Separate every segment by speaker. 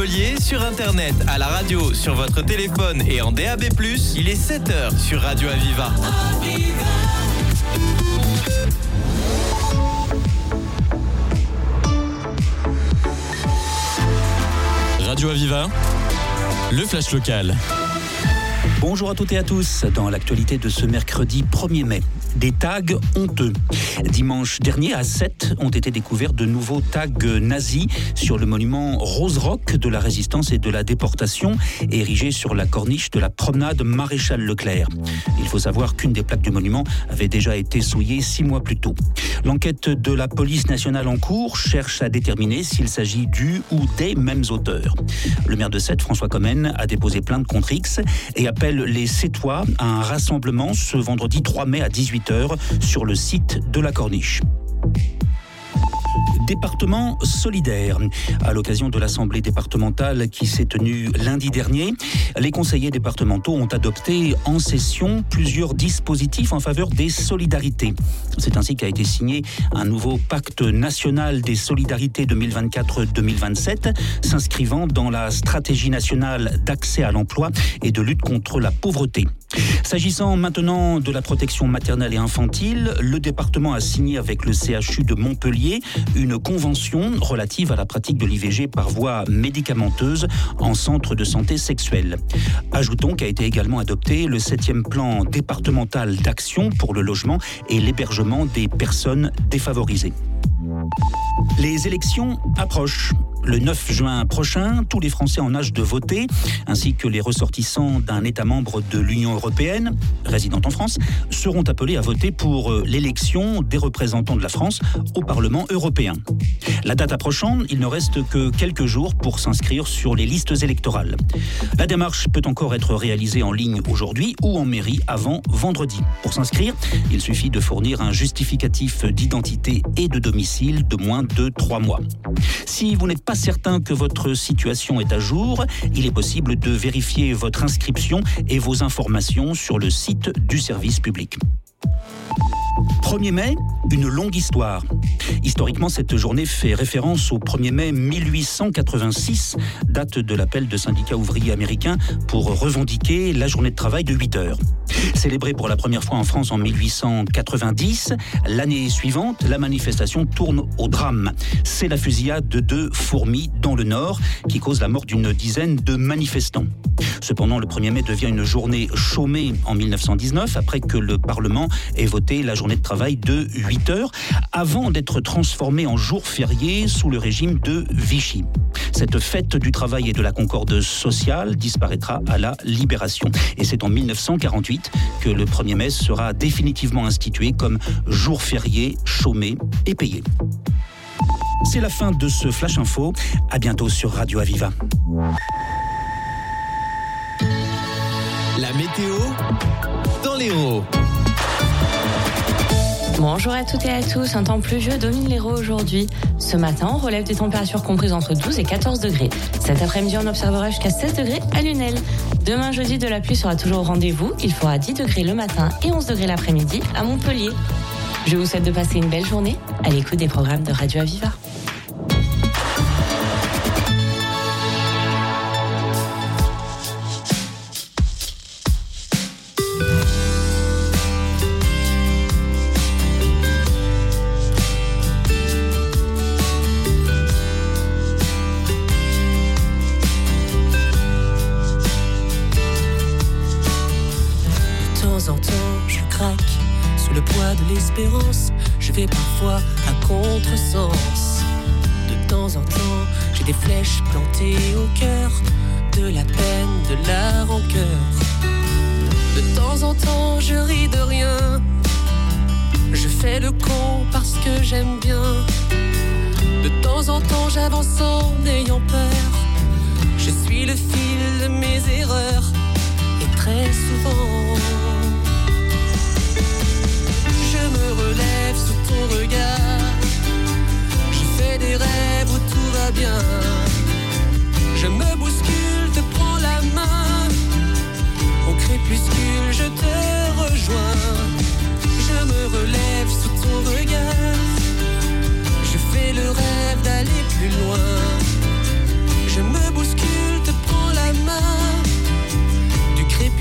Speaker 1: Montpellier, sur internet, à la radio, sur votre téléphone et en DAB+, il est 7h sur Radio Aviva.
Speaker 2: Radio Aviva, le flash local.
Speaker 3: Bonjour à toutes et à tous. Dans l'actualité de ce mercredi 1er mai, des tags honteux. Dimanche dernier, à 7, ont été découverts de nouveaux tags nazis sur le monument Rose Rock de la Résistance et de la Déportation, érigé sur la corniche de la promenade Maréchal Leclerc. Il faut savoir qu'une des plaques du monument avait déjà été souillée 6 mois plus tôt. L'enquête de la police nationale en cours cherche à déterminer s'il s'agit du ou des mêmes auteurs. Le maire de Sète, François Commen, a déposé plainte contre X et appelle les Sétois à un rassemblement ce vendredi 3 mai à 18h sur le site de la Corniche. Département solidaire. À l'occasion de l'Assemblée départementale qui s'est tenue lundi dernier, les conseillers départementaux ont adopté en session plusieurs dispositifs en faveur des solidarités. C'est ainsi qu'a été signé un nouveau pacte national des solidarités 2024-2027, s'inscrivant dans la stratégie nationale d'accès à l'emploi et de lutte contre la pauvreté. S'agissant maintenant de la protection maternelle et infantile, le département a signé avec le CHU de Montpellier une convention relative à la pratique de l'IVG par voie médicamenteuse en centre de santé sexuelle. Ajoutons qu'a été également adopté le 7e plan départemental d'action pour le logement et l'hébergement des personnes défavorisées. Les élections approchent. Le 9 juin prochain, tous les Français en âge de voter, ainsi que les ressortissants d'un État membre de l'Union européenne, résidant en France, seront appelés à voter pour l'élection des représentants de la France au Parlement européen. La date approchant, il ne reste que quelques jours pour s'inscrire sur les listes électorales. La démarche peut encore être réalisée en ligne aujourd'hui ou en mairie avant vendredi. Pour s'inscrire, il suffit de fournir un justificatif d'identité et de domicile de moins de 3 mois. Si vous n'êtes pas certain que votre situation est à jour, il est possible de vérifier votre inscription et vos informations sur le site du service public. 1er mai, une longue histoire. Historiquement, cette journée fait référence au 1er mai 1886, date de l'appel de syndicats ouvriers américains pour revendiquer la journée de travail de 8 heures. Célébrée pour la première fois en France en 1890, l'année suivante, la manifestation tourne au drame. C'est la fusillade de 2 fourmis dans le Nord qui cause la mort d'une dizaine de manifestants. Cependant, le 1er mai devient une journée chômée en 1919 après que le Parlement ait voté la journée de travail de 8 heures avant d'être transformée en jour férié sous le régime de Vichy. Cette fête du travail et de la concorde sociale disparaîtra à la Libération. Et c'est en 1948 que le 1er mai sera définitivement institué comme jour férié, chômé et payé. C'est la fin de ce Flash Info. À bientôt sur Radio Aviva.
Speaker 1: La météo dans l'Hérault.
Speaker 4: Bonjour à toutes et à tous, un temps pluvieux domine l'Hérault aujourd'hui. Ce matin, on relève des températures comprises entre 12 et 14 degrés. Cet après-midi, on observera jusqu'à 16 degrés à Lunel. Demain, jeudi, de la pluie sera toujours au rendez-vous. Il fera 10 degrés le matin et 11 degrés l'après-midi à Montpellier. Je vous souhaite de passer une belle journée à l'écoute des programmes de Radio Aviva.
Speaker 5: Je vais parfois à contresens. De temps en temps, j'ai des flèches plantées au cœur, de la peine, de la rancœur. De temps en temps, je ris de rien. Je fais le con parce que j'aime bien. De temps en temps, j'avance en ayant peur. Je suis le fil de mes erreurs. Et très souvent, je me relève sous ton regard. Je fais des rêves où tout va bien. Je me bouscule, te prends la main. Au crépuscule, je te rejoins. Je me relève sous ton regard. Je fais le rêve d'aller plus loin. Je me bouscule.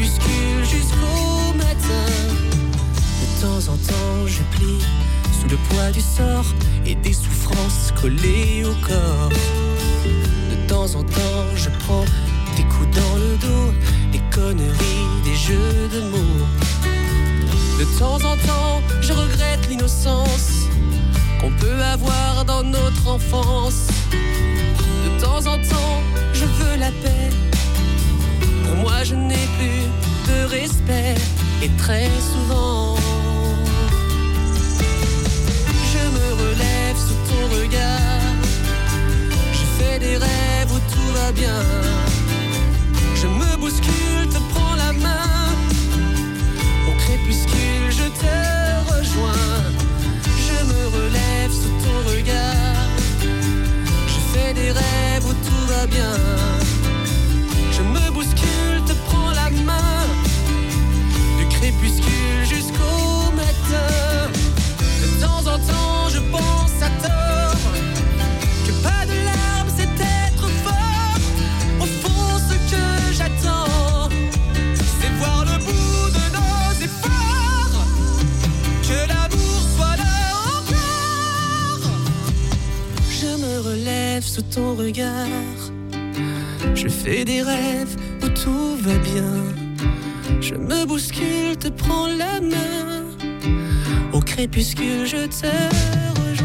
Speaker 5: crépuscule jusqu'au matin. De temps en temps je plie sous le poids du sort et des souffrances collées au corps. De temps en temps je prends des coups dans le dos, des conneries, des jeux de mots. De temps en temps je regrette l'innocence qu'on peut avoir dans notre enfance. De temps en temps je veux la paix. Pour moi je n'ai plus de respect. Et très souvent je me relève sous ton regard. Je fais des rêves où tout va bien. Je me bouscule, te prends la main. Au crépuscule je te rejoins. Je me relève sous ton regard. Je fais des rêves où tout va bien. Je me bouscule, te prends la main. Du crépuscule jusqu'au matin. De temps en temps je pense à tort que pas de larmes c'est être fort. Au fond ce que j'attends c'est voir le bout de nos efforts. Que l'amour soit là encore. Je me relève sous ton regard. Je fais des rêves où tout va bien. Je me bouscule, te prends la main. Au crépuscule je te rejoins.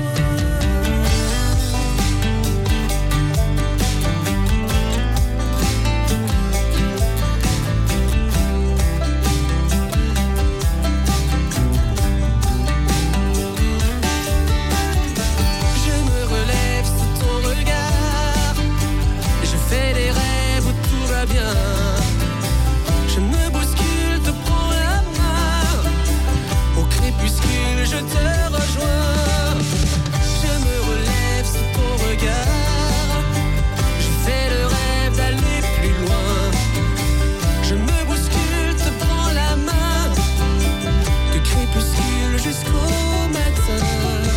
Speaker 5: Je me bouscule, te prends la main. Au crépuscule je te rejoins. Je me relève sous ton regard. Je fais le rêve d'aller plus loin. Je me bouscule, te prends la main. Du crépuscule jusqu'au matin.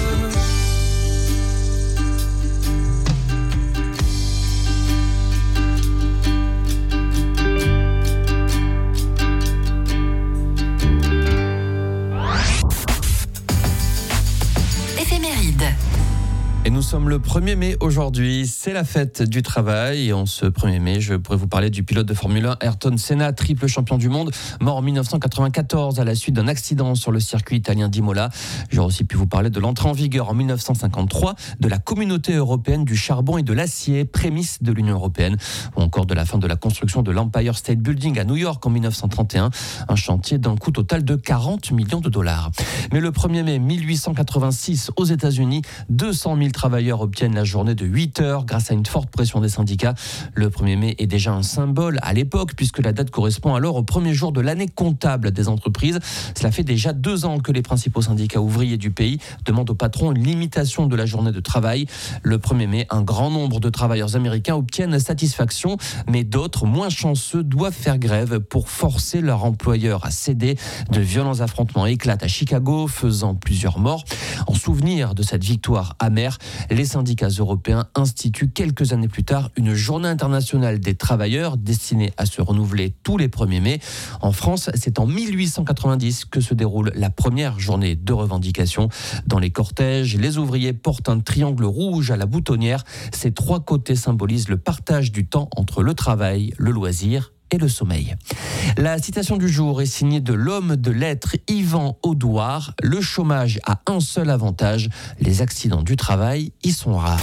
Speaker 6: Et nous sommes le 1er mai aujourd'hui, c'est la fête du travail et en ce 1er mai, je pourrais vous parler du pilote de Formule 1 Ayrton Senna, triple champion du monde, mort en 1994 à la suite d'un accident sur le circuit italien d'Imola. J'aurais aussi pu vous parler de l'entrée en vigueur en 1953 de la Communauté européenne du charbon et de l'acier, prémisse de l'Union européenne, ou encore de la fin de la construction de l'Empire State Building à New York en 1931, un chantier d'un coût total de 40 millions de dollars. Mais le 1er mai 1886 aux États-Unis, 200 000 travailleurs obtiennent la journée de 8 heures grâce à une forte pression des syndicats. Le 1er mai est déjà un symbole à l'époque puisque la date correspond alors au premier jour de l'année comptable des entreprises. Cela fait déjà 2 ans que les principaux syndicats ouvriers du pays demandent aux patrons une limitation de la journée de travail. Le 1er mai, un grand nombre de travailleurs américains obtiennent satisfaction, mais d'autres, moins chanceux, doivent faire grève pour forcer leur employeur à céder. De violents affrontements éclatent à Chicago, faisant plusieurs morts. En souvenir de cette victoire amère, les syndicats européens instituent quelques années plus tard une journée internationale des travailleurs destinée à se renouveler tous les 1er mai. En France, c'est en 1890 que se déroule la première journée de revendication. Dans les cortèges, les ouvriers portent un triangle rouge à la boutonnière. Ces 3 côtés symbolisent le partage du temps entre le travail, le loisir et le sommeil. La citation du jour est signée de l'homme de lettres Yvan Audouard. Le chômage a un seul avantage, les accidents du travail y sont rares.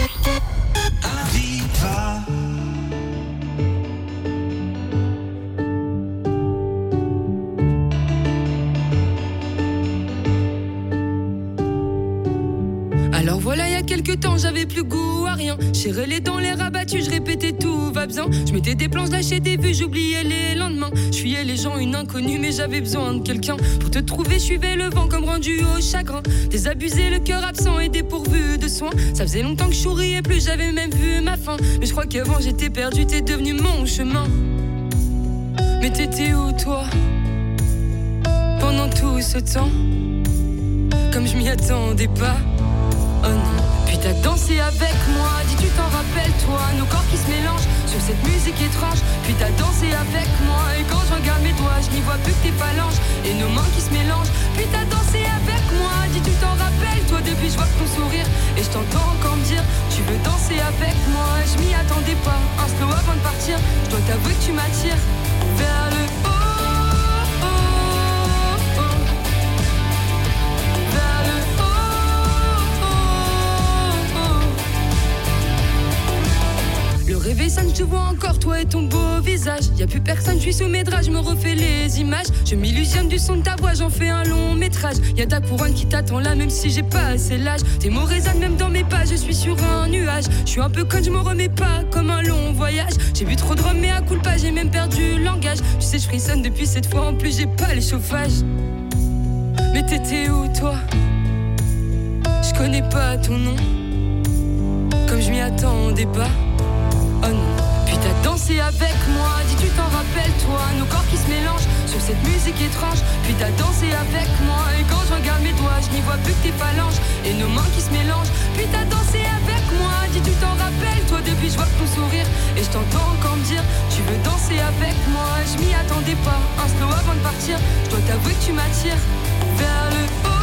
Speaker 7: Alors voilà, il y a quelques temps, j'avais plus goût à rien. Serrais les dents, les rabattus, je répétais tout va bien. Je mettais des plans, je lâchais des vues, j'oubliais les lendemains. Je fuyais les gens, une inconnue, mais j'avais besoin de quelqu'un. Pour te trouver, je suivais le vent comme rendu au chagrin. Désabusé, le cœur absent et dépourvu de soins. Ça faisait longtemps que je souriais plus, j'avais même vu ma fin. Mais je crois qu'avant j'étais perdu, t'es devenu mon chemin. Mais t'étais où toi pendant tout ce temps? Comme je m'y attendais pas. Oh non. Puis t'as dansé avec moi, dis tu t'en rappelles toi, nos corps qui se mélangent sur cette musique étrange. Puis t'as dansé avec moi, et quand je regarde mes doigts, je n'y vois plus que tes phalanges et nos mains qui se mélangent. Puis t'as dansé avec moi, dis tu t'en rappelles toi, depuis je vois ton sourire et je t'entends encore me dire tu veux danser avec moi. Je m'y attendais pas, un slow avant de partir, je dois t'avouer que tu m'attires vers le haut. Le réveil sonne, je te vois encore, toi et ton beau visage. Y'a plus personne, je suis sous mes draps, je me refais les images. Je m'illusionne du son de ta voix, j'en fais un long métrage. Y'a ta couronne qui t'attend là, même si j'ai pas assez l'âge. Tes mots résonnent même dans mes pas, je suis sur un nuage. Je suis un peu conne, je me remets pas, comme un long voyage. J'ai bu trop de rhum, mais à coup pas, j'ai même perdu le langage. Tu sais, je frissonne depuis cette fois, en plus j'ai pas les chauffages. Mais t'étais où toi? Je connais pas ton nom, comme je m'y attendais pas. Oh non. Puis t'as dansé avec moi, dis tu t'en rappelles toi, nos corps qui se mélangent sur cette musique étrange. Puis t'as dansé avec moi, et quand je regarde mes doigts, je n'y vois plus que tes phalanges et nos mains qui se mélangent. Puis t'as dansé avec moi, dis tu t'en rappelles toi, depuis je vois ton sourire et je t'entends encore me dire tu veux danser avec moi. Je m'y attendais pas, un slow avant de partir, je dois t'avouer que tu m'attires vers le haut.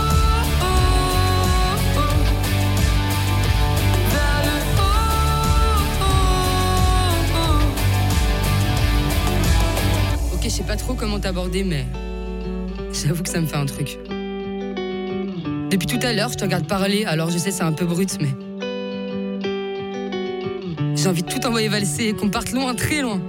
Speaker 7: Ok, je sais pas trop comment t'aborder, mais j'avoue que ça me fait un truc. Depuis tout à l'heure, je te regarde parler, alors je sais c'est un peu brut, mais j'ai envie de tout envoyer valser et qu'on parte loin, très loin.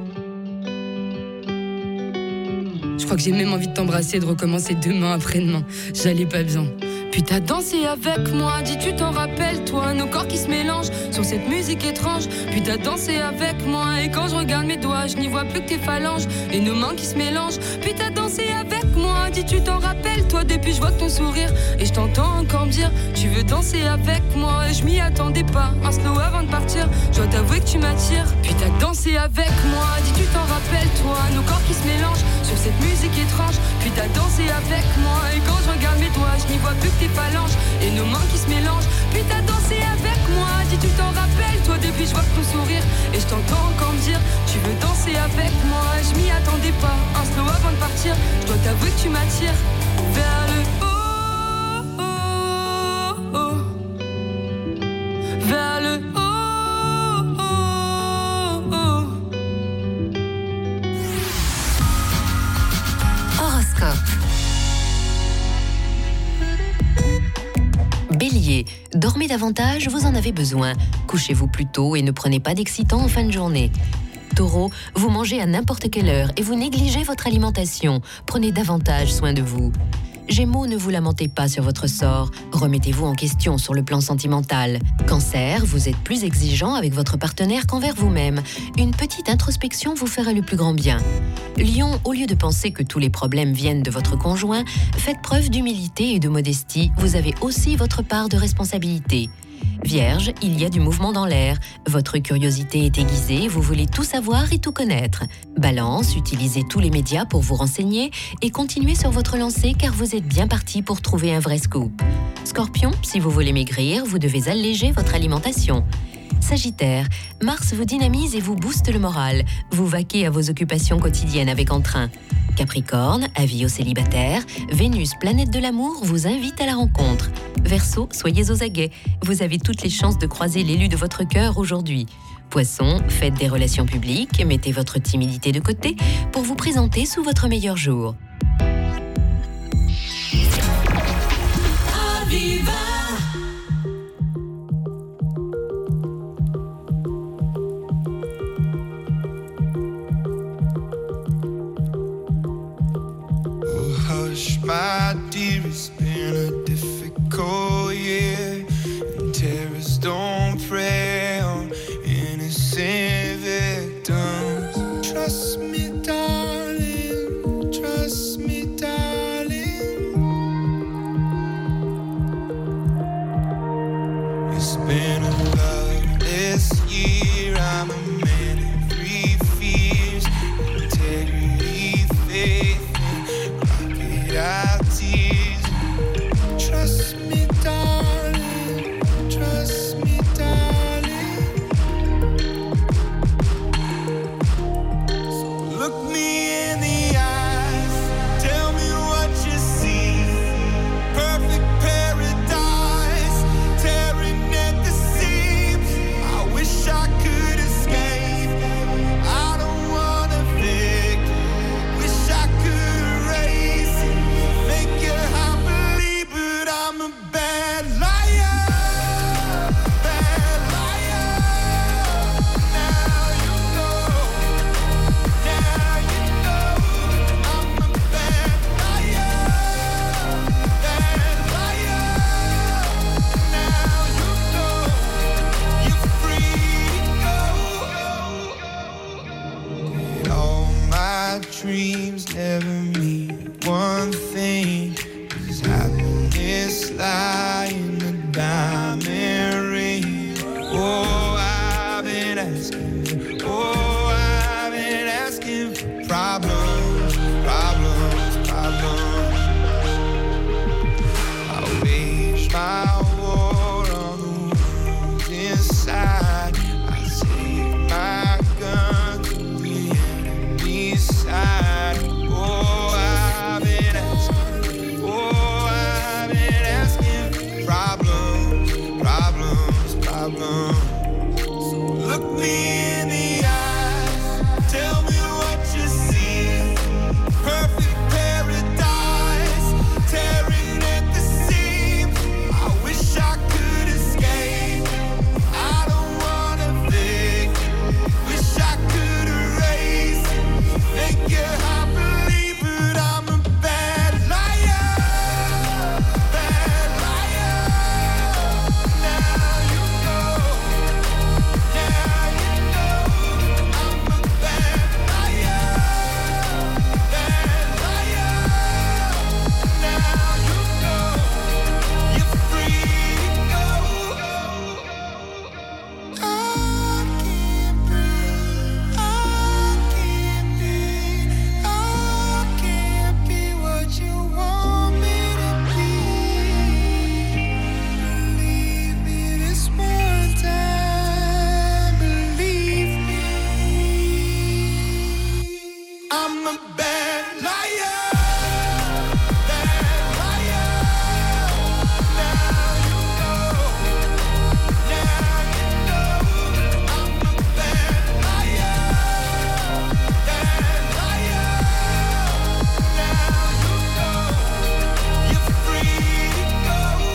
Speaker 7: Je crois que j'ai même envie de t'embrasser et de recommencer demain après-demain. J'allais pas bien. Puis t'as dansé avec moi, dis tu t'en rappelles toi, nos corps qui se mélangent sur cette musique étrange. Puis t'as dansé avec moi, et quand je regarde mes doigts, je n'y vois plus que tes phalanges et nos mains qui se mélangent. Puis t'as dansé avec moi, dis tu t'en rappelles toi, depuis je vois ton sourire et je t'entends encore me dire tu veux danser avec moi. Et je m'y attendais pas, un slow avant de partir, je dois t'avouer que tu m'attires. Puis t'as dansé avec moi, dis tu t'en rappelles toi, nos corps qui se mélangent sur cette musique étrange. Puis t'as dansé avec moi, et quand je regarde mes doigts, je n'y vois plus que tes phalanges et nos mains qui se mélangent. Puis t'as dansé avec moi, dis tu t'en rappelles toi, depuis je vois ton sourire et je t'entends encore me dire tu veux danser avec moi. Je m'y attendais pas, un slow avant de partir, je dois t'avouer que tu m'attires vers le haut, vers le haut.
Speaker 8: Horoscope. Bélier, dormez davantage, vous en avez besoin. Couchez-vous plus tôt et ne prenez pas d'excitants en fin de journée. Taureau, vous mangez à n'importe quelle heure et vous négligez votre alimentation. Prenez davantage soin de vous. Gémeaux, ne vous lamentez pas sur votre sort. Remettez-vous en question sur le plan sentimental. Cancer, vous êtes plus exigeant avec votre partenaire qu'envers vous-même. Une petite introspection vous fera le plus grand bien. Lion, au lieu de penser que tous les problèmes viennent de votre conjoint, faites preuve d'humilité et de modestie. Vous avez aussi votre part de responsabilité. Vierge, il y a du mouvement dans l'air. Votre curiosité est aiguisée, vous voulez tout savoir et tout connaître. Balance, utilisez tous les médias pour vous renseigner et continuez sur votre lancée car vous êtes bien parti pour trouver un vrai scoop. Scorpion, si vous voulez maigrir, vous devez alléger votre alimentation. Sagittaire, Mars vous dynamise et vous booste le moral. Vous vaquez à vos occupations quotidiennes avec entrain. Capricorne, avis aux célibataires, Vénus, planète de l'amour, vous invite à la rencontre. Verseau, soyez aux aguets. Vous avez toutes les chances de croiser l'élu de votre cœur aujourd'hui. Poisson, faites des relations publiques, mettez votre timidité de côté pour vous présenter sous votre meilleur jour.
Speaker 9: Aviva.
Speaker 10: My dear, it's been a difficult year, and terrorists don't prey on innocent victims. Trust me, darling, trust me, darling. It's been a loveless year, I'm a man of three fears: integrity, faith, our tears. Trust me, darling, trust bad liar. Dreams never mean one thing. Does happiness lie in the diamond ring? Oh, I've been asking for problems, problems, problems. I wage my war on the wounds inside. I take my gun to the enemy's side. Oh, I've been asking for problems, problems, problems. So look me in the eyes, tell me what you see. Perfect paradise, tearing at the seams. I wish I could escape. I don't wanna think. Wish I could erase. Make your heart believe, but I'm a bad liar. Bad liar. Now you know. Now you know. I'm a bad liar. Bad liar. Now you know. You're free to go. I can't breathe. I can't be. I can't be what you want me to be. Believe me this one time. Believe me. I'm a bad liar. Bad liar. Now you know. Now you know. I'm a bad liar. Bad liar. Now you know. You're free to go.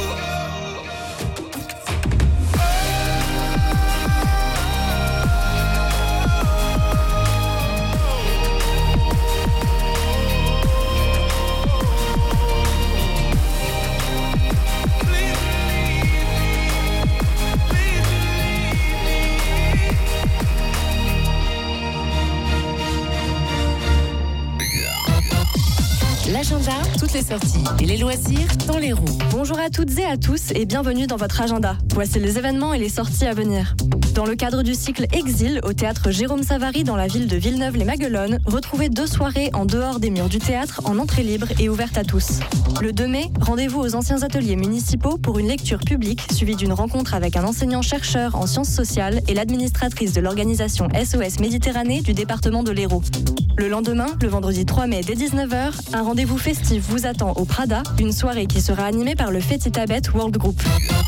Speaker 9: L'agenda, toutes les sorties et les loisirs dans les roues.
Speaker 11: Bonjour à toutes et à tous et bienvenue dans votre agenda. Voici les événements et les sorties à venir. Dans le cadre du cycle Exil au théâtre Jérôme Savary dans la ville de Villeneuve-les-Maguelones, retrouvez 2 soirées en dehors des murs du théâtre en entrée libre et ouverte à tous. Le 2 mai, rendez-vous aux anciens ateliers municipaux pour une lecture publique suivie d'une rencontre avec un enseignant-chercheur en sciences sociales et l'administratrice de l'organisation SOS Méditerranée du département de l'Hérault. Le lendemain, le vendredi 3 mai dès 19h, un rendez-vous festif vous attend au Prada, une soirée qui sera animée par le Fétitabet World Group.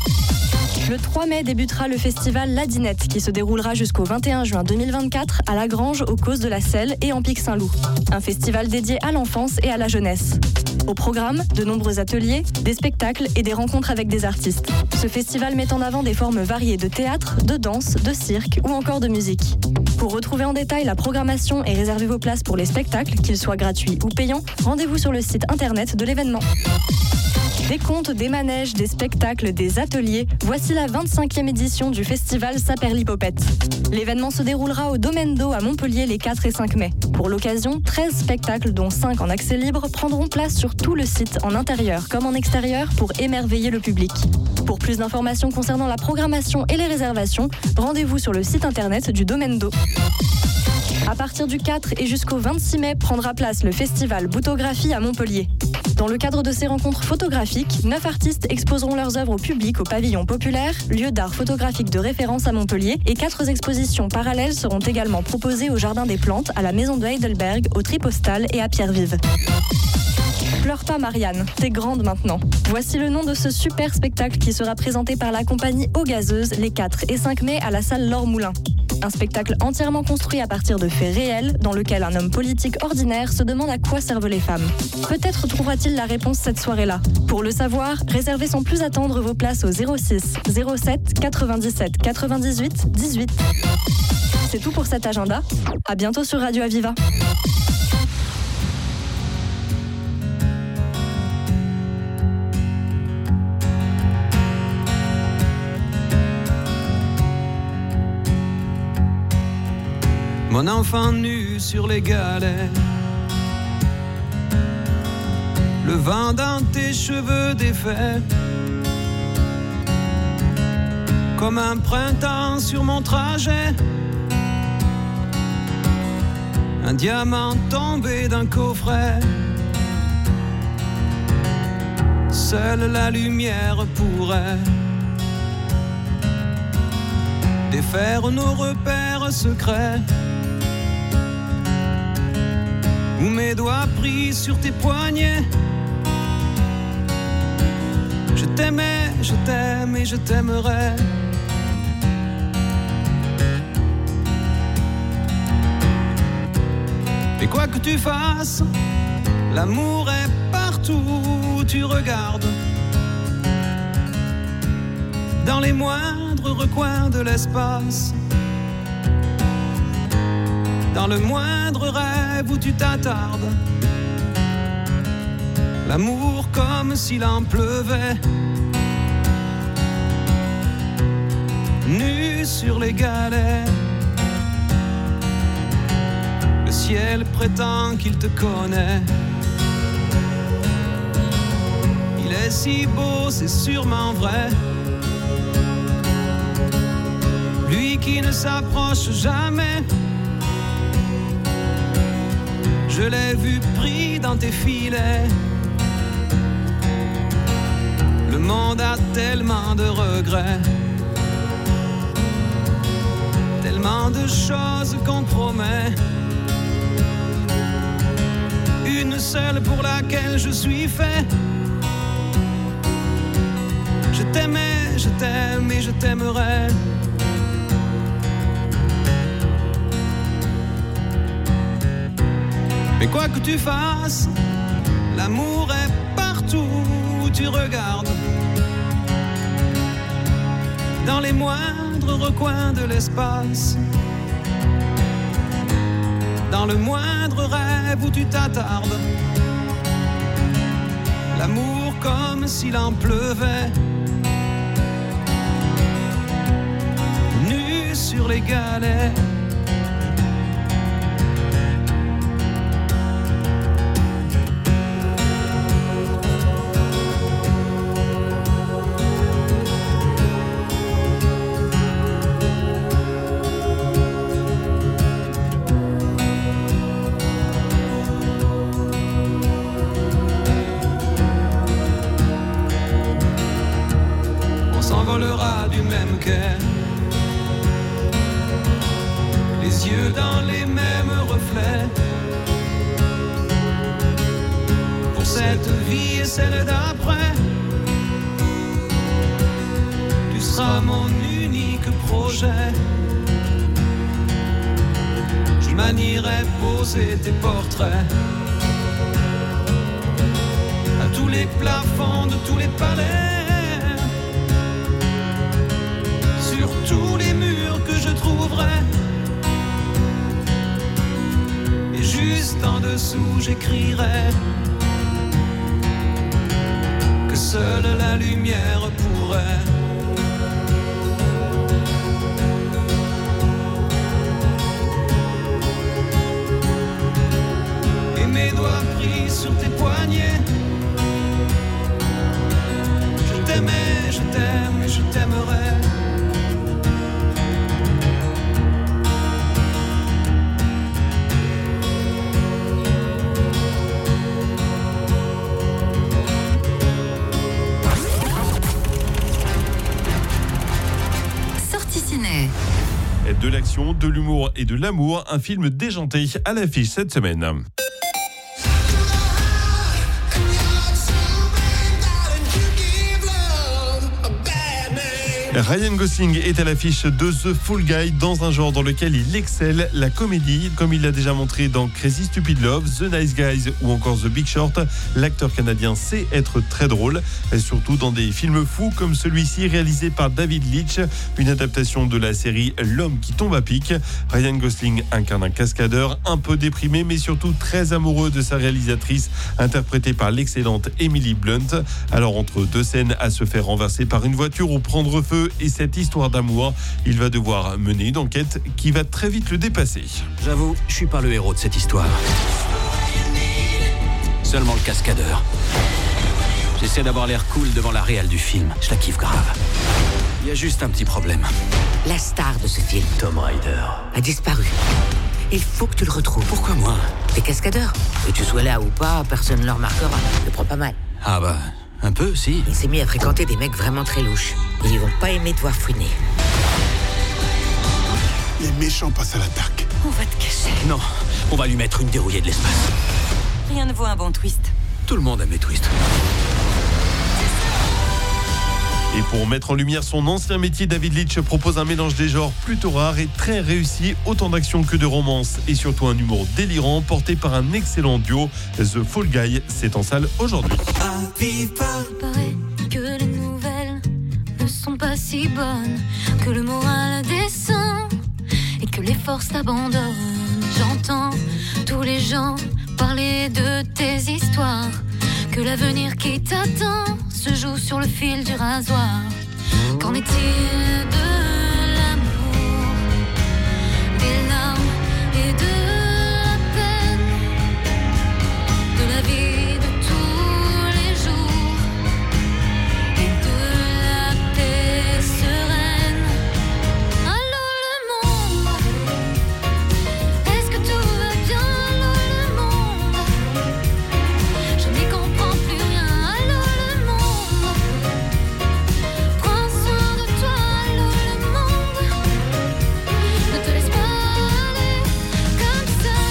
Speaker 11: Le 3 mai débutera le festival La Dinette qui se déroulera jusqu'au 21 juin 2024 à La Grange aux Causes de la Selle et en Pic-Saint-Loup. Un festival dédié à l'enfance et à la jeunesse. Au programme, de nombreux ateliers, des spectacles et des rencontres avec des artistes. Ce festival met en avant des formes variées de théâtre, de danse, de cirque ou encore de musique. Pour retrouver en détail la programmation et réserver vos places pour les spectacles, qu'ils soient gratuits ou payants, rendez-vous sur le site internet de l'événement. Des contes, des manèges, des spectacles, des ateliers, voici la 25e édition du festival Saperlipopette. L'événement se déroulera au Domaine d'eau à Montpellier les 4 et 5 mai. Pour l'occasion, 13 spectacles dont 5 en accès libre prendront place sur tout le site en intérieur comme en extérieur pour émerveiller le public. Pour plus d'informations concernant la programmation et les réservations, rendez-vous sur le site internet du Domaine d'eau. À partir du 4 et jusqu'au 26 mai prendra place le festival Boutographie à Montpellier. Dans le cadre de ces rencontres photographiques, 9 artistes exposeront leurs œuvres au public au pavillon populaire, lieu d'art photographique de référence à Montpellier, et 4 expositions parallèles seront également proposées au Jardin des Plantes, à la Maison de Heidelberg, au Tripostal et à Pierre-Vive. Pleure pas Marianne, t'es grande maintenant. Voici le nom de ce super spectacle qui sera présenté par la compagnie Eaux Gazeuses les 4 et 5 mai à la salle Laure Moulin. un spectacle entièrement construit à partir de faits réels, dans lequel un homme politique ordinaire se demande à quoi servent les femmes. Peut-être trouvera-t-il la réponse cette soirée-là. Pour le savoir, réservez sans plus attendre vos places au 06 07 97 98 18. C'est tout pour cet agenda. À bientôt sur Radio Aviva.
Speaker 12: Mon enfant nu sur les galets, le vent dans tes cheveux défaits, comme un printemps sur mon trajet, un diamant tombé d'un coffret. Seule la lumière pourrait défaire nos repères secrets, où mes doigts pris sur tes poignets. Je t'aimais, je t'aime et je t'aimerai. Et quoi que tu fasses, l'amour est partout où tu regardes, dans les moindres recoins de l'espace, dans le moindre rêve où tu t'attardes. L'amour comme s'il en pleuvait, nu sur les galets. Le ciel prétend qu'il te connaît. Il est si beau, c'est sûrement vrai. Lui qui ne s'approche jamais. Je l'ai vu pris dans tes filets. Le monde a tellement de regrets, tellement de choses qu'on promet. Une seule pour laquelle je suis fait. Je t'aimais, je t'aime et je t'aimerai. Mais quoi que tu fasses, l'amour est partout où tu regardes, dans les moindres recoins de l'espace, dans le moindre rêve où tu t'attardes. L'amour comme s'il en pleuvait, nu sur les galets. Du même quai, les yeux dans les mêmes reflets. Pour cette vie et celle d'après, tu seras mon unique projet. Je manierai poser tes portraits à tous les plafonds de tous les palais, sur tous les murs que je trouverai. Et juste en dessous j'écrirai que seule la lumière pourrait et mes doigts pris sur tes poignets. Je t'aimais, je t'aime et je t'aimerai.
Speaker 13: De l'action, de l'humour et de l'amour, un film déjanté à l'affiche cette semaine. Ryan Gosling est à l'affiche de The Fall Guy, dans un genre dans lequel il excelle, la comédie. Comme il l'a déjà montré dans Crazy Stupid Love, The Nice Guys ou encore The Big Short, l'acteur canadien sait être très drôle, et surtout dans des films fous comme celui-ci réalisé par David Leitch, une adaptation de la série L'homme qui tombe à pic. Ryan Gosling incarne un cascadeur un peu déprimé mais surtout très amoureux de sa réalisatrice, interprétée par l'excellente Emily Blunt. Alors entre deux scènes à se faire renverser par une voiture ou prendre feu et cette histoire d'amour, il va devoir mener une enquête qui va très vite le dépasser.
Speaker 14: J'avoue, je suis pas le héros de cette histoire. Seulement le cascadeur. J'essaie d'avoir l'air cool devant la réal du film. Je la kiffe grave. Il y a juste un petit problème.
Speaker 15: La star de ce film,
Speaker 14: Tom Ryder,
Speaker 15: a disparu. Il faut que tu le retrouves.
Speaker 14: Pourquoi moi?
Speaker 15: T'es cascadeur. Que tu sois là ou pas, personne ne le remarquera. Je le prends pas mal.
Speaker 14: Ah bah, un peu, si.
Speaker 15: Il s'est mis à fréquenter des mecs vraiment très louches. Et ils vont pas aimer te voir fouiner.
Speaker 16: Les méchants passent à l'attaque.
Speaker 15: On va te cacher.
Speaker 14: Non, on va lui mettre une dérouillée de l'espace.
Speaker 15: Rien ne vaut un bon twist.
Speaker 14: Tout le monde aime les twists.
Speaker 13: Et pour mettre en lumière son ancien métier, David Leitch propose un mélange des genres plutôt rare et très réussi, autant d'action que de romance et surtout un humour délirant porté par un excellent duo. The Fall Guy, c'est en salle aujourd'hui.
Speaker 17: Il paraît que les nouvelles ne sont pas si bonnes, que le moral descend et que les forces t'abandonnent. J'entends tous les gens parler de tes histoires, que l'avenir qui t'attend se joue sur le fil du rasoir. Qu'en est-il de l'amour, des larmes et de la peine, de la vie de tous les jours et de la paix sereine? Allô le monde, est-ce que tout va bien? Allô le monde, je n'y comprends plus rien. Allô le monde, prends soin de toi. Allô le monde, ne te laisse pas aller comme ça,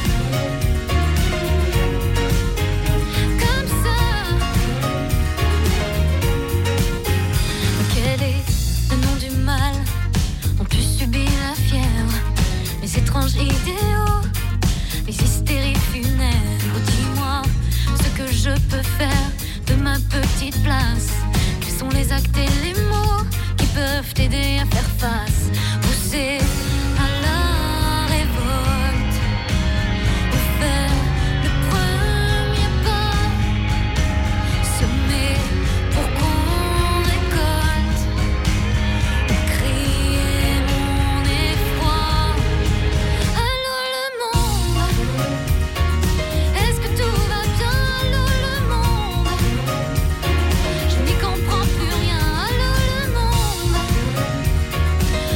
Speaker 17: comme ça. Quel est le nom du mal? On pu subir la fièvre, les étranges idéaux, les hystéries funèbres. Dis-moi ce que je peux faire de ma petite place. Quels sont les actes et les mots qui peuvent t'aider à faire face? Pousser à la révolte ou faire le premier pas, semer pour qu'on récolte, ou crier mon effroi. Allô le monde, est-ce que tout va bien? Allô le monde, je n'y comprends plus rien. Allô le monde,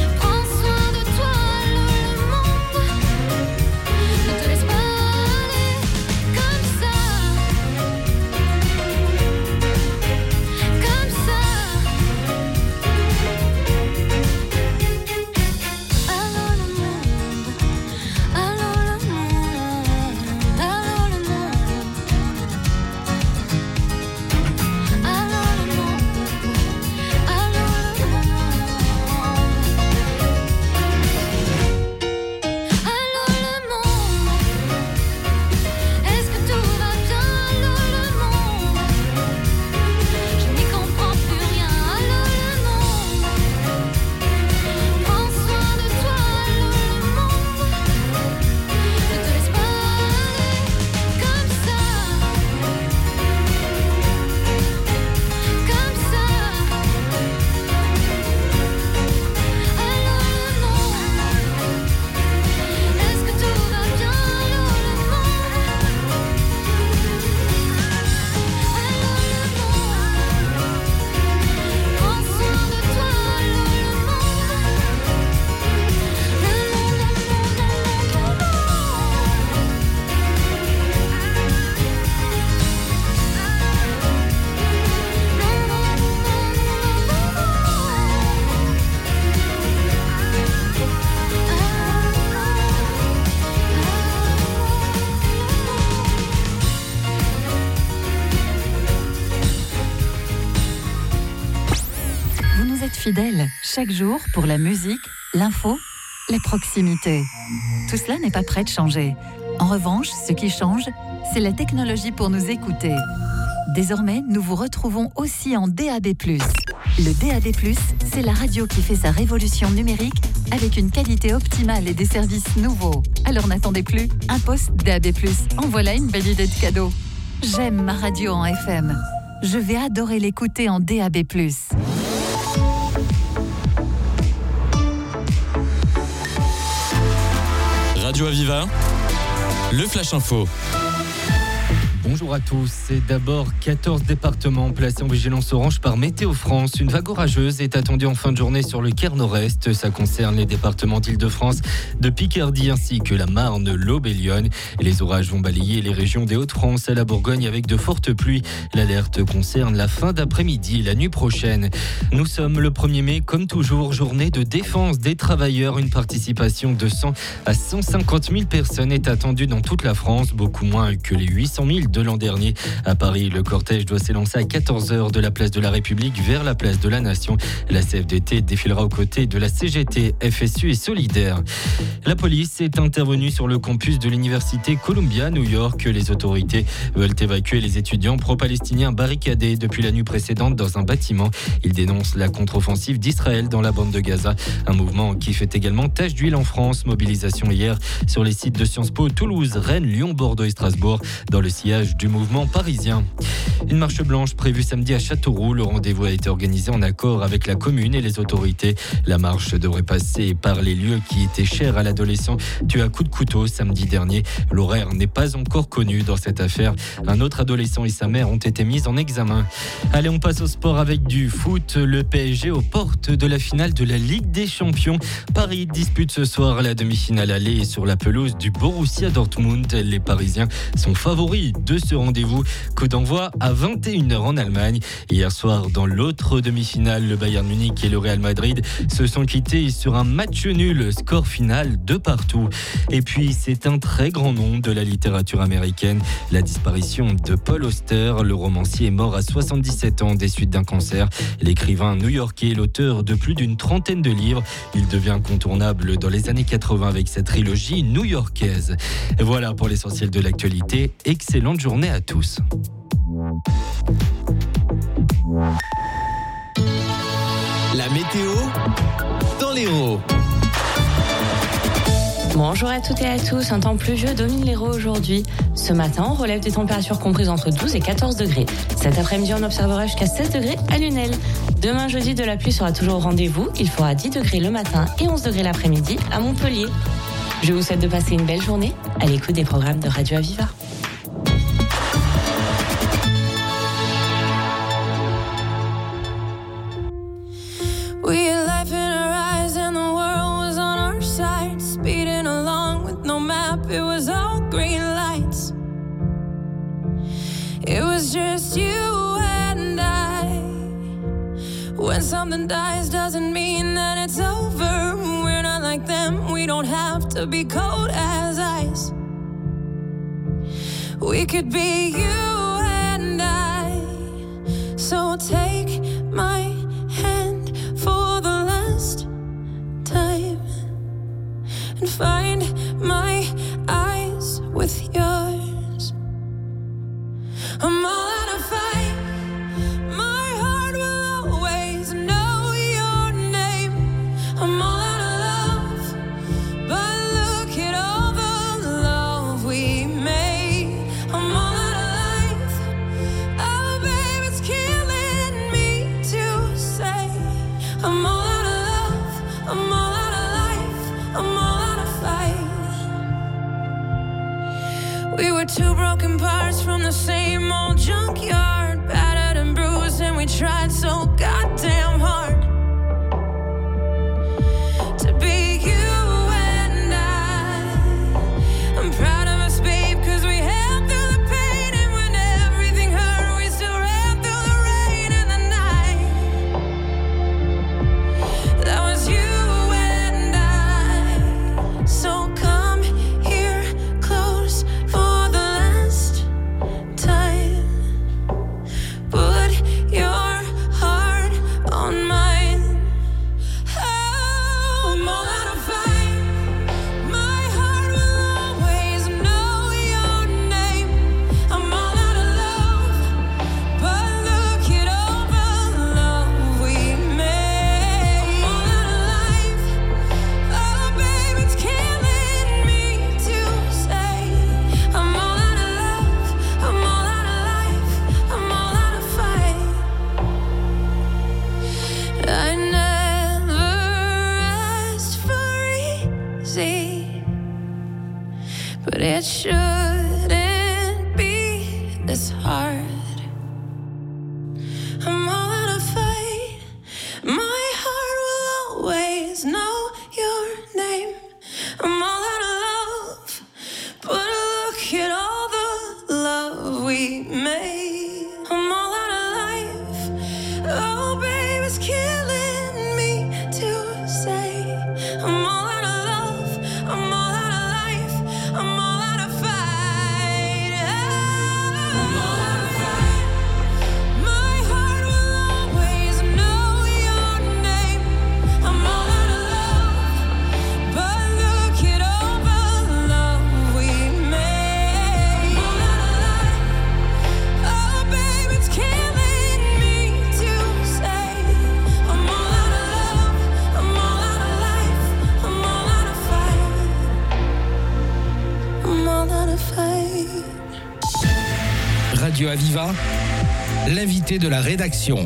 Speaker 18: nous êtes fidèles chaque jour pour la musique, l'info, la proximité. Tout cela n'est pas prêt de changer. En revanche, ce qui change, c'est la technologie pour nous écouter. Désormais, nous vous retrouvons aussi en DAB+. Le DAB+, c'est la radio qui fait sa révolution numérique avec une qualité optimale et des services nouveaux. Alors n'attendez plus, un poste DAB+. En voilà une belle idée de cadeau. J'aime ma radio en FM. Je vais adorer l'écouter en DAB+.
Speaker 2: Radio Aviva, le Flash Info.
Speaker 19: Bonjour à tous. C'est d'abord 14 départements placés en vigilance orange par Météo France. Une vague orageuse est attendue en fin de journée sur le Caire Nord-Est. Ça concerne les départements d'Île-de-France, de Picardie ainsi que la Marne, l'Aube et Lyon. Les orages vont balayer les régions des Hauts-de-France à la Bourgogne avec de fortes pluies. L'alerte concerne la fin d'après-midi et la nuit prochaine. Nous sommes le 1er mai, comme toujours, journée de défense des travailleurs. Une participation de 100 à 150 000 personnes est attendue dans toute la France, beaucoup moins que les 800 000 de l'an dernier. À Paris, le cortège doit s'élancer à 14h de la place de la République vers la place de la Nation. La CFDT défilera aux côtés de la CGT, FSU et Solidaire. La police est intervenue sur le campus de l'université Columbia, New York. Les autorités veulent évacuer les étudiants pro-palestiniens barricadés depuis la nuit précédente dans un bâtiment. Ils dénoncent la contre-offensive d'Israël dans la bande de Gaza. Un mouvement qui fait également tache d'huile en France. Mobilisation hier sur les sites de Sciences Po, Toulouse, Rennes, Lyon, Bordeaux et Strasbourg dans le sillage du mouvement parisien. Une marche blanche prévue samedi à Châteauroux. Le rendez-vous a été organisé en accord avec la commune et les autorités. La marche devrait passer par les lieux qui étaient chers à l'adolescent tué à coups de couteau samedi dernier. L'horaire n'est pas encore connu dans cette affaire. Un autre adolescent et sa mère ont été mis en examen. Allez, on passe au sport avec du foot. Le PSG aux portes de la finale de la Ligue des Champions. Paris dispute ce soir la demi-finale aller sur la pelouse du Borussia Dortmund. Les Parisiens sont favoris de ce rendez-vous. Coup d'envoi à 21h en Allemagne. Hier soir, dans l'autre demi-finale, le Bayern Munich et le Real Madrid se sont quittés sur un match nul, score final de partout. Et puis, c'est un très grand nom de la littérature américaine. La disparition de Paul Auster, le romancier est mort à 77 ans des suites d'un cancer. L'écrivain new-yorkais est l'auteur de plus d'une trentaine de livres. Il devient incontournable dans les années 80 avec sa trilogie new-yorkaise. Et voilà pour l'essentiel de l'actualité. Excellente journée à tous.
Speaker 1: La météo dans l'Hérault.
Speaker 4: Bonjour à toutes et à tous, un temps pluvieux domine l'Hérault aujourd'hui. Ce matin, on relève des températures comprises entre 12 et 14 degrés. Cet après-midi, on observera jusqu'à 16 degrés à Lunel. Demain jeudi, de la pluie sera toujours au rendez-vous. Il fera 10 degrés le matin et 11 degrés l'après-midi à Montpellier. Je vous souhaite de passer une belle journée à l'écoute des programmes de Radio Aviva.
Speaker 20: We had life in our eyes and the world was on our side. Speeding along with no map, it was all green lights. It was just you and I. When something dies doesn't mean that it's over. We're not like them, we don't have to be cold as ice. We could be you and I. So take my hand for the last time and find my eyes with yours. I'm all out of fight. My heart will always know your name. I'm all out of love, but look at all the love we made. I'm all out of life. Oh, babe, it's killing me to say. I'm all out of love. I'm all out of life. I'm all out of fight. We were two broken parts from the same old junkyard, battered and bruised, and we tried so goddamn hard to be you and I. I'm proud of us, babe, 'cause we held through the pain, and when everything hurt, we still ran through the rain and the night. That was you and I. So come here close for the last time. Put your heart but it shouldn't be this hard. I'm all out of fight. My heart will always know your name. I'm all out of love, but look at all the love we made. I'm all out of life. Oh, babe, it's killing me to say. I'm all out of love. I'm all out of life. I'm all out of fight. I'm all out of fight. My heart will always know your name. I'm all out of love, but look at all the love we made. I'm all out of life. Oh, babe, it's killing me to say. I'm all out of love. I'm all out of life. I'm all out of fight. I'm all out of fight.
Speaker 21: Radio Aviva, l'invité de la rédaction.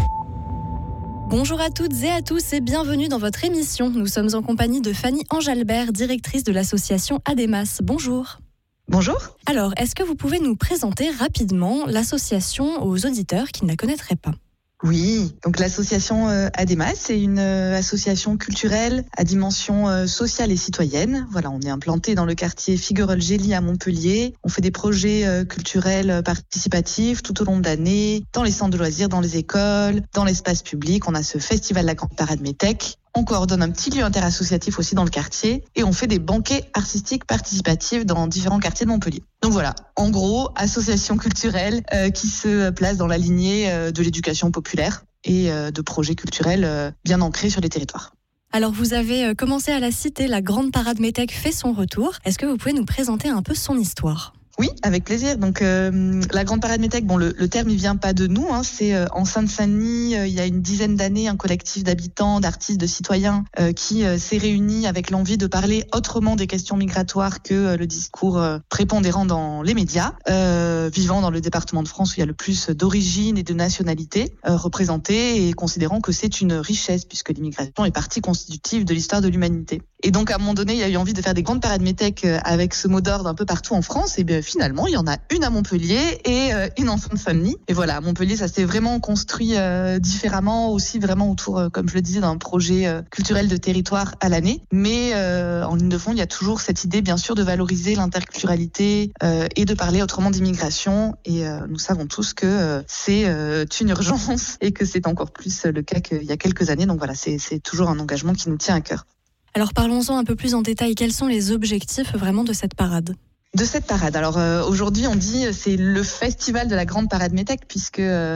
Speaker 11: Bonjour à toutes et à tous et bienvenue dans votre émission. Nous sommes en compagnie de Fanny Anjalbert, directrice de l'association ADEMAS. Bonjour.
Speaker 22: Bonjour.
Speaker 11: Alors, est-ce que vous pouvez nous présenter rapidement l'association aux auditeurs qui ne la connaîtraient pas ?
Speaker 22: Oui, donc l'association ADEMAS, c'est une association culturelle à dimension sociale et citoyenne. Voilà, on est implanté dans le quartier Figueroles-Gély à Montpellier. On fait des projets culturels participatifs tout au long de l'année, dans les centres de loisirs, dans les écoles, dans l'espace public. On a ce festival La Grande Parade Métèque. On coordonne un petit lieu interassociatif aussi dans le quartier et on fait des banquets artistiques participatifs dans différents quartiers de Montpellier. Donc voilà, en gros, association culturelle qui se place dans la lignée de l'éducation populaire et de projets culturels bien ancrés sur les territoires.
Speaker 11: Alors vous avez commencé à la citer, la Grande Parade Métèque fait son retour. Est-ce que vous pouvez nous présenter un peu son histoire ?
Speaker 22: Oui, avec plaisir. Donc la Grande Parade Métèque, bon, le terme il vient pas de nous, hein, c'est en Seine-Saint-Denis, il y a une dizaine d'années, un collectif d'habitants, d'artistes, de citoyens qui s'est réuni avec l'envie de parler autrement des questions migratoires que le discours prépondérant dans les médias, vivant dans le département de France où il y a le plus d'origines et de nationalités représentées et considérant que c'est une richesse puisque l'immigration est partie constitutive de l'histoire de l'humanité. Et donc à un moment donné, il y a eu envie de faire des grandes parades métèques avec ce mot d'ordre un peu partout en France. Et bien finalement, il y en a une à Montpellier et une en Seine-Saint-Denis. Et voilà, à Montpellier, ça s'est vraiment construit différemment, aussi vraiment autour, comme je le disais, d'un projet culturel de territoire à l'année. Mais en ligne de fond, il y a toujours cette idée, bien sûr, de valoriser l'interculturalité et de parler autrement d'immigration. Et nous savons tous que c'est une urgence et que c'est encore plus le cas qu'il y a quelques années. Donc voilà, c'est toujours un engagement qui nous tient à cœur.
Speaker 11: Alors parlons-en un peu plus en détail. Quels sont les objectifs vraiment de cette parade ?
Speaker 22: De cette parade. Alors aujourd'hui, on dit c'est le festival de la Grande Parade Métèque puisque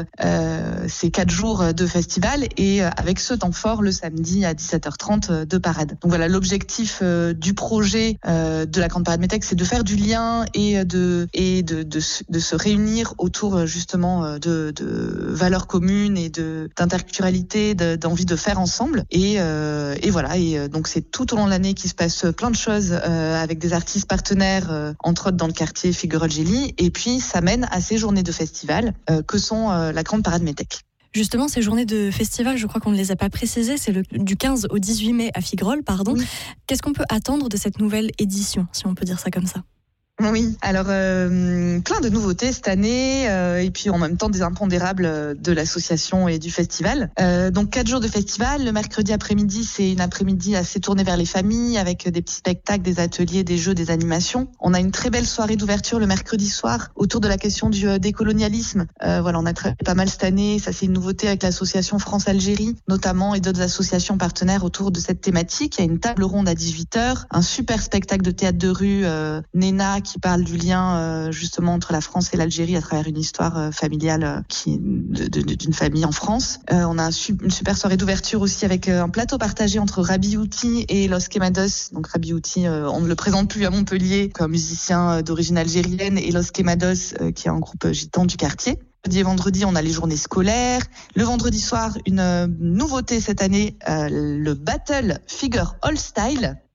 Speaker 22: c'est 4 jours de festival et avec ce temps fort le samedi à 17h30 de parade. Donc voilà, l'objectif du projet de la Grande Parade Métèque, c'est de faire du lien et de se réunir autour justement de valeurs communes et d'interculturalité, d'envie de faire ensemble. Et voilà. Et donc c'est tout au long de l'année qu'il se passe plein de choses avec des artistes partenaires. Entre autres dans le quartier Figueroles-Gély, et puis ça mène à ces journées de festival que sont la Grande Parade Métèque.
Speaker 11: Justement, ces journées de festival, je crois qu'on ne les a pas précisées, c'est du 15 au 18 mai à Figueroles, pardon. Oui. Qu'est-ce qu'on peut attendre de cette nouvelle édition, si on peut dire ça comme ça ?
Speaker 22: Oui, alors plein de nouveautés cette année et puis en même temps des impondérables de l'association et du festival. Donc 4 jours de festival, le mercredi après-midi, c'est une après-midi assez tournée vers les familles avec des petits spectacles, des ateliers, des jeux, des animations. On a une très belle soirée d'ouverture le mercredi soir autour de la question du décolonialisme. Voilà, on a travaillé pas mal cette année, ça c'est une nouveauté avec l'association France-Algérie notamment et d'autres associations partenaires autour de cette thématique. Il y a une table d'une à 18h, un super spectacle de théâtre de rue, Néna, qui parle du lien justement entre la France et l'Algérie à travers une histoire familiale d'une famille en France. On a une super soirée d'ouverture aussi avec un plateau partagé entre Rabi Outi et Los Quemados. Donc Rabi Outi, on ne le présente plus à Montpellier comme musicien d'origine algérienne, et Los Quemados qui est un groupe gitan du quartier. Jeudi et vendredi, on a les journées scolaires. Le vendredi soir, une nouveauté cette année, le Battle Figure All Style.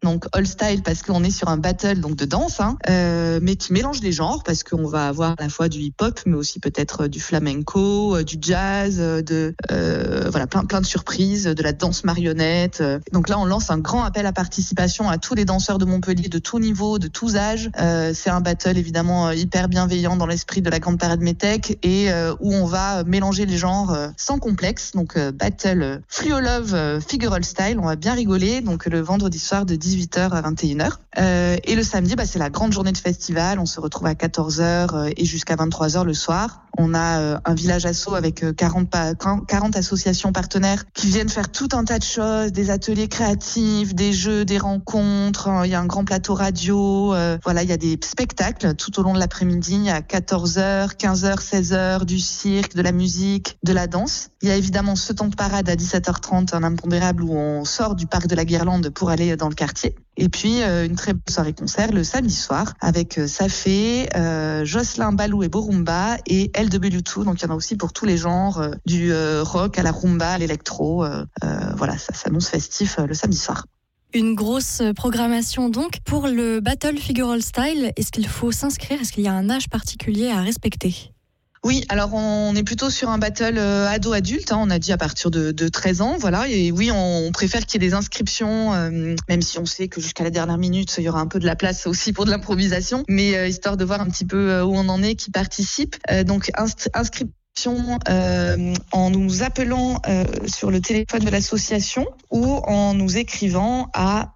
Speaker 22: donc all style parce qu'on est sur un battle donc de danse, mais qui mélange les genres parce qu'on va avoir à la fois du hip-hop, mais aussi peut-être du flamenco, du jazz, voilà, plein de surprises, de la danse marionnette. Donc là, on lance un grand appel à participation à tous les danseurs de Montpellier de tout niveau, de tous âges. C'est un battle évidemment hyper bienveillant dans l'esprit de la Grande Parade Métèque et où on va mélanger les genres sans complexe. Donc battle Fluo Love Figural Style, on va bien rigoler. Donc le vendredi soir de 18h à 21h. Et le samedi, c'est la grande journée de festival. On se retrouve à 14h et jusqu'à 23h le soir. On a un village asso avec 40 associations partenaires qui viennent faire tout un tas de choses, des ateliers créatifs, des jeux, des rencontres. Il y a un grand plateau radio. Voilà, il y a des spectacles tout au long de l'après-midi à 14h, 15h, 16h, du cirque, de la musique, de la danse. Il y a évidemment ce temps de parade à 17h30, un impondérable où on sort du parc de la Guirlande pour aller dans le quartier. Et puis une très belle soirée concert le samedi soir avec Safé, Jocelyn Balou et Borumba et LW2. Donc il y en a aussi pour tous les genres, du rock à la rumba, à l'électro. Voilà, ça s'annonce festif le samedi soir.
Speaker 11: Une grosse programmation donc pour le Battle Figural Style. Est-ce qu'il faut s'inscrire ? Est-ce qu'il y a un âge particulier à respecter ?
Speaker 22: Oui, alors on est plutôt sur un battle ado-adulte, on a dit à partir de 13 ans, voilà. Et oui, on préfère qu'il y ait des inscriptions, même si on sait que jusqu'à la dernière minute, il y aura un peu de la place aussi pour de l'improvisation, mais histoire de voir un petit peu où on en est, qui participe. Donc inscription en nous appelant sur le téléphone de l'association ou en nous écrivant à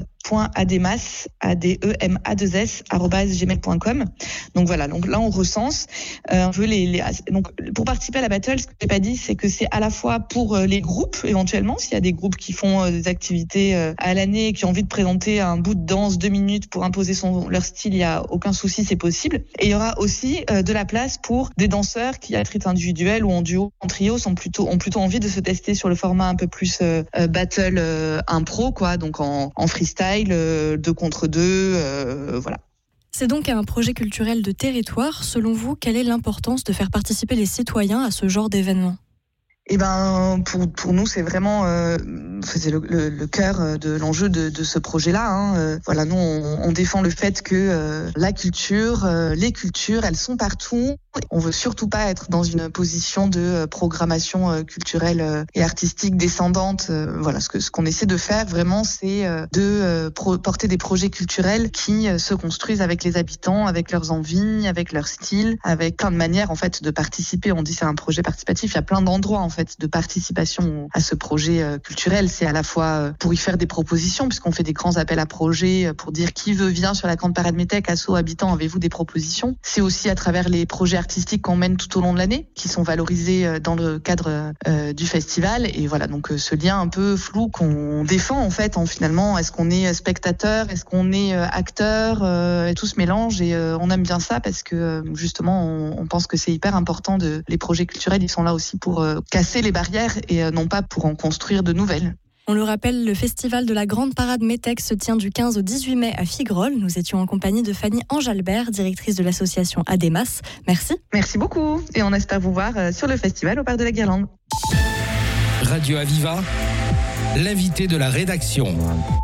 Speaker 22: prod.admas@gmail.com. Donc voilà, donc là on recense un peu donc pour participer à la battle, ce que j'ai pas dit, c'est que c'est à la fois pour les groupes éventuellement, s'il y a des groupes qui font des activités à l'année et qui ont envie de présenter un bout de danse 2 minutes pour imposer leur style, il y a aucun souci, c'est possible. Et il y aura aussi de la place pour des danseurs qui à titre individuel ou en duo, en trio ont plutôt envie de se tester sur le format un peu plus battle impro quoi, donc en freestyle. 2 contre 2, voilà.
Speaker 11: C'est donc un projet culturel de territoire. Selon vous, quelle est l'importance de faire participer les citoyens à ce genre d'événement ?
Speaker 22: Eh ben, pour nous, c'est vraiment c'est le cœur de l'enjeu de ce projet-là. Voilà, nous, on défend le fait que la culture, les cultures, elles sont partout. On veut surtout pas être dans une position de programmation culturelle et artistique descendante. Voilà, ce qu'on essaie de faire vraiment, c'est de porter des projets culturels qui se construisent avec les habitants, avec leurs envies, avec leur style, avec plein de manières en fait de participer. On dit c'est un projet participatif. Il y a plein d'endroits en fait de participation à ce projet culturel. C'est à la fois pour y faire des propositions, puisqu'on fait des grands appels à projets pour dire qui veut vient sur la Grande Parade Métèque, asso, habitants, avez-vous des propositions ? C'est aussi à travers les projets artistiques qu'on mène tout au long de l'année, qui sont valorisés dans le cadre du festival. Et voilà, donc ce lien un peu flou qu'on défend en fait, finalement, est-ce qu'on est spectateur, est-ce qu'on est acteur, et tout se mélange et on aime bien ça parce que justement on pense que c'est hyper important les projets culturels, ils sont là aussi pour casser les barrières et non pas pour en construire de nouvelles.
Speaker 11: On le rappelle, le festival de la Grande Parade Métèque se tient du 15 au 18 mai à Figuerolles. Nous étions en compagnie de Fanny Ange-Albert, directrice de l'association ADEMAS. Merci.
Speaker 22: Merci beaucoup et on espère vous voir sur le festival au Parc de la Guirlande.
Speaker 21: Radio Aviva, l'invité de la rédaction.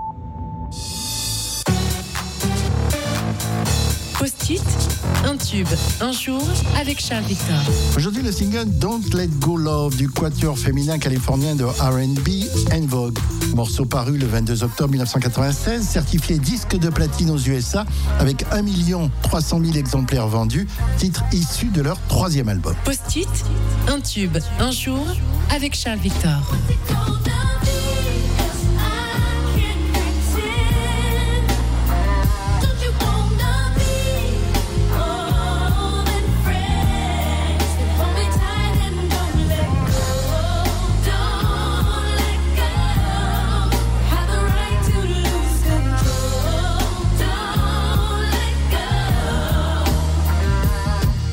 Speaker 9: Post-it, un tube, un jour avec Charles Victor.
Speaker 3: Aujourd'hui, le single Don't Let Go Love du quatuor féminin californien de R&B En Vogue. Morceau paru le 22 octobre 1996, certifié disque de platine aux USA avec 1 300 000 exemplaires vendus, titre issu de leur 3e album.
Speaker 9: Post-it, un tube, un jour avec Charles Victor.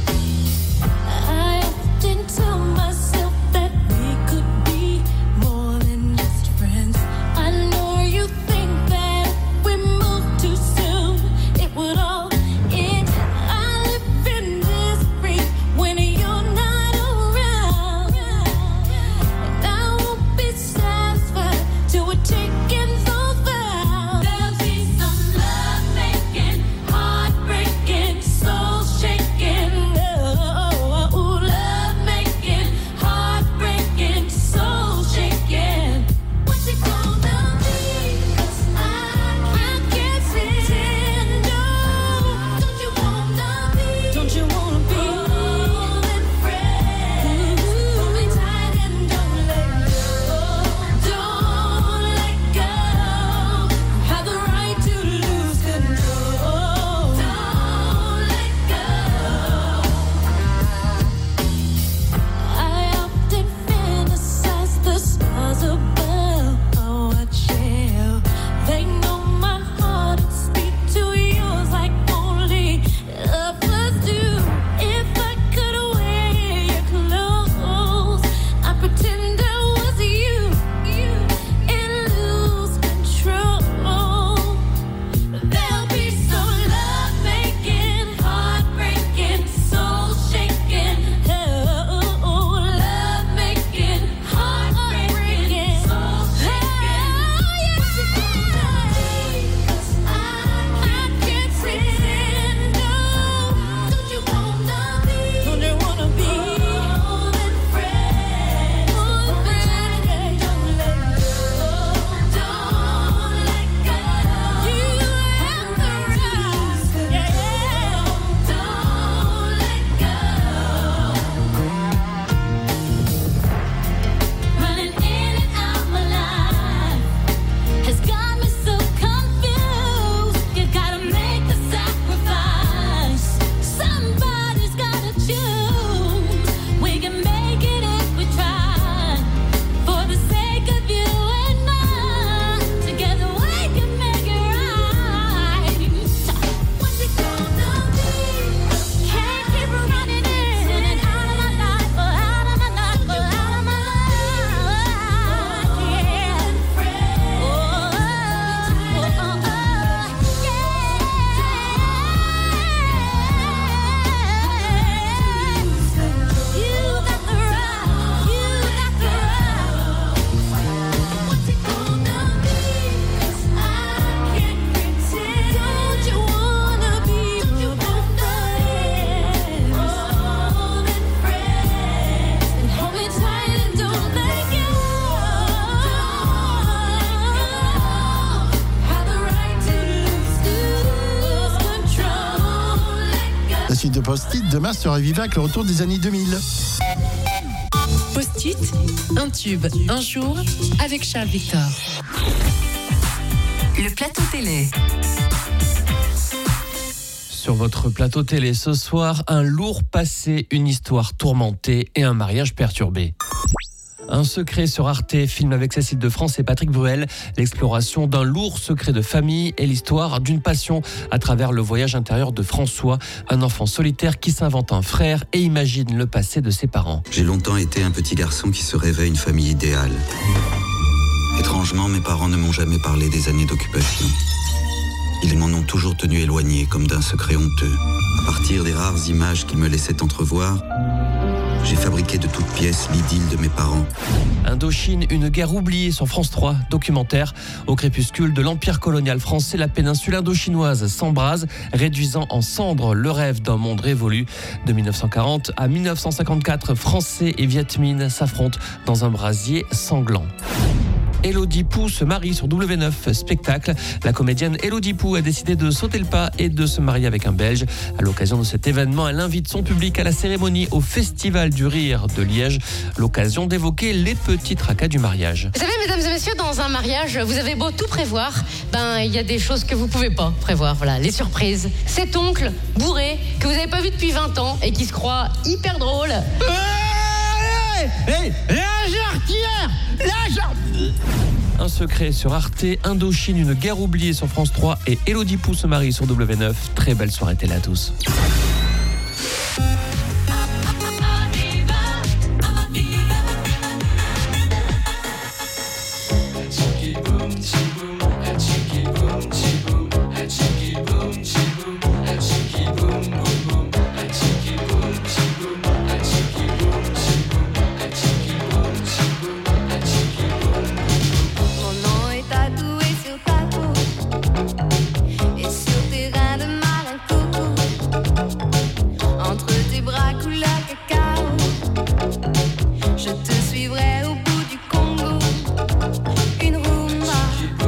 Speaker 20: More
Speaker 3: de Post-it demain sur Aviva avec le retour des années 2000.
Speaker 9: Post-it, un tube, un jour, avec Charles Victor.
Speaker 18: Le plateau télé.
Speaker 5: Sur votre plateau télé ce soir, un lourd passé, une histoire tourmentée et un mariage perturbé. Un secret sur Arte, film avec Cécile de France et Patrick Bruel, l'exploration d'un lourd secret de famille et l'histoire d'une passion à travers le voyage intérieur de François, un enfant solitaire qui s'invente un frère et imagine le passé de ses parents.
Speaker 6: J'ai longtemps été un petit garçon qui se rêvait une famille idéale. Étrangement, mes parents ne m'ont jamais parlé des années d'occupation. Ils m'en ont toujours tenu éloigné, comme d'un secret honteux. À partir des rares images qu'ils me laissaient entrevoir, j'ai fabriqué de toutes pièces l'idylle de mes parents.
Speaker 5: Indochine, une guerre oubliée sur France 3, documentaire. Au crépuscule de l'empire colonial français, la péninsule indochinoise s'embrase, réduisant en cendres le rêve d'un monde révolu. De 1940 à 1954, Français et Viet Minh s'affrontent dans un brasier sanglant. Élodie Pou se marie sur W9 Spectacle. La comédienne Élodie Pou a décidé de sauter le pas et de se marier avec un Belge. À l'occasion de cet événement, elle invite son public à la cérémonie au Festival du Rire de Liège. L'occasion d'évoquer les petits tracas du mariage.
Speaker 23: Vous savez, mesdames et messieurs, dans un mariage, vous avez beau tout prévoir, il y a des choses que vous pouvez pas prévoir. Voilà, les surprises. Cet oncle bourré que vous n'avez pas vu depuis 20 ans et qui se croit hyper drôle.
Speaker 24: Hey, la jarretière.
Speaker 5: Un secret sur Arte, Indochine, une guerre oubliée sur France 3 et Élodie Pou se marie sur W9. Très belle soirée télé à tous.
Speaker 17: Je te suivrai au bout du Congo. Une rumba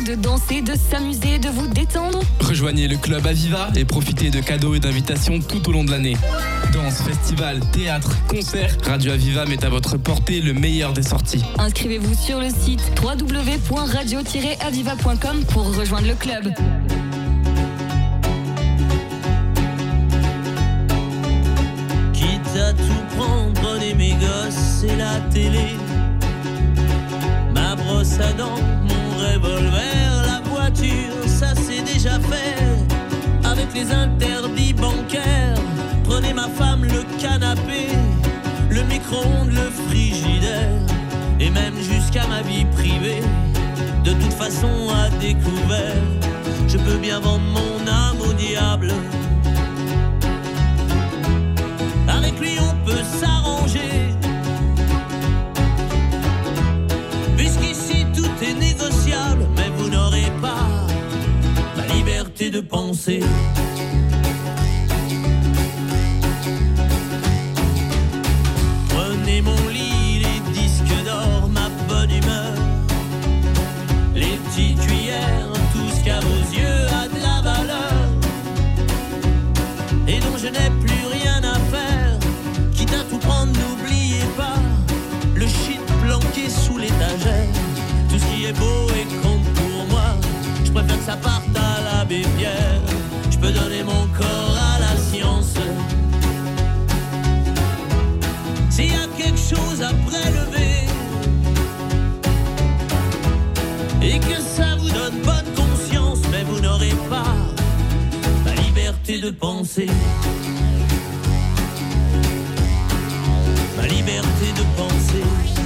Speaker 7: de danser, de s'amuser, de vous détendre?
Speaker 21: Rejoignez le club Aviva et profitez de cadeaux et d'invitations tout au long de l'année. Danse, festival, théâtre, concerts, Radio Aviva met à votre portée le meilleur des sorties.
Speaker 7: Inscrivez-vous sur le site www.radio-aviva.com pour rejoindre le club.
Speaker 8: Quitte à tout prendre, prenez mes gosses et la télé, ma brosse à dents, mon revolver, la voiture, ça c'est déjà fait. Avec les interdits bancaires, prenez ma femme, le canapé, le micro-ondes, le frigidaire, et même jusqu'à ma vie privée. De toute façon à découvert, je peux bien vendre mon âme au diable. Avec lui on peut s'arranger, puisqu'ici tout est négociable. Mais vous n'aurez pas la liberté de penser. Prenez mon lit, les disques d'or, ma bonne humeur, les petites cuillères, tout ce qu'à vos yeux a de la valeur et dont je n'ai plus rien à faire. Quitte à tout prendre, n'oubliez pas le shit planqué sous l'étagère. Tout ce qui est beau et compte pour moi, je préfère que ça parte à l'abbé Pierre. Je peux donner mon corps à la science. S'il y a quelque chose à prélever et que ça vous donne bonne conscience, mais vous n'aurez pas la liberté de penser. Ma liberté de penser.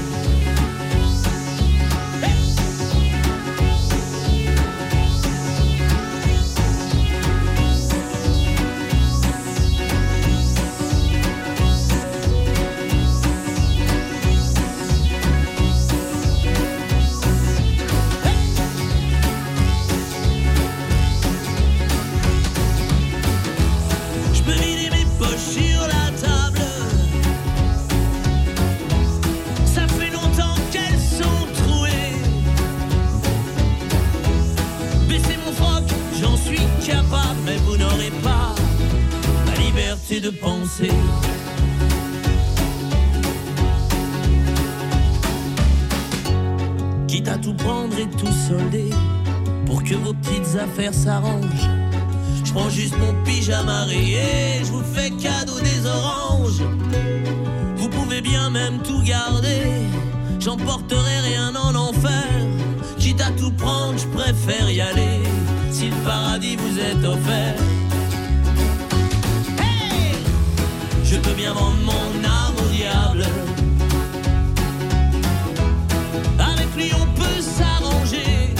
Speaker 8: Je peux vider mes poches sur la table. Ça fait longtemps qu'elles sont trouées. Baisser mon froc, j'en suis capable, mais vous n'aurez pas la liberté de penser. Quitte à tout prendre et tout solder pour que vos petites affaires s'arrangent, je prends juste mon pyjama rayé, je vous fais cadeau des oranges. Vous pouvez bien même tout garder, j'emporterai rien en enfer. Quitte à tout prendre, je préfère y aller si le paradis vous est offert. Hey, je peux bien vendre mon âme au diable. Avec lui on peut s'arranger,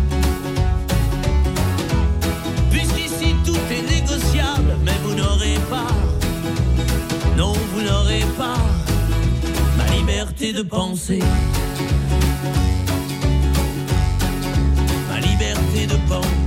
Speaker 8: puisqu'ici tout est négociable. Mais vous n'aurez pas, non vous n'aurez pas ma liberté de penser. Ma liberté de penser.